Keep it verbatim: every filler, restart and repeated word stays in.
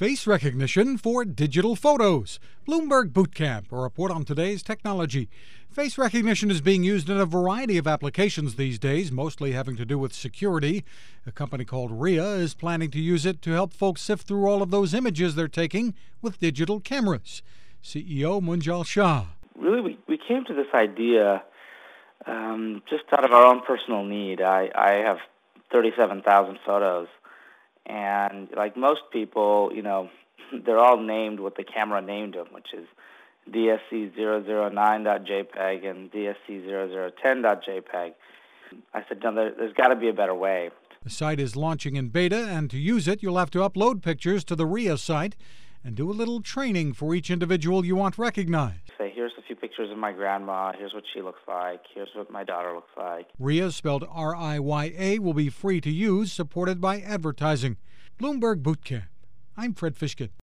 Face recognition for digital photos. Bloomberg Bootcamp, a report on today's technology. Face recognition is being used in a variety of applications these days, mostly having to do with security. A company called Ria is planning to use it to help folks sift through all of those images they're taking with digital cameras. C E O Munjal Shah. Really, we, we came to this idea um, just out of our own personal need. I, I have thirty-seven thousand photos. And like most people, you know, they're all named what the camera named them, which is D S C zero zero nine dot J P E G and D S C zero zero one zero dot J P E G. I said, no, there, there's got to be a better way. The site is launching in beta, and to use it, you'll have to upload pictures to the Ria site and do a little training for each individual you want recognized. Say, here's a few pictures of my grandma, here's what she looks like, here's what my daughter looks like. Ria, spelled R I Y A, will be free to use, supported by advertising. Bloomberg Bootcamp. I'm Fred Fishkin.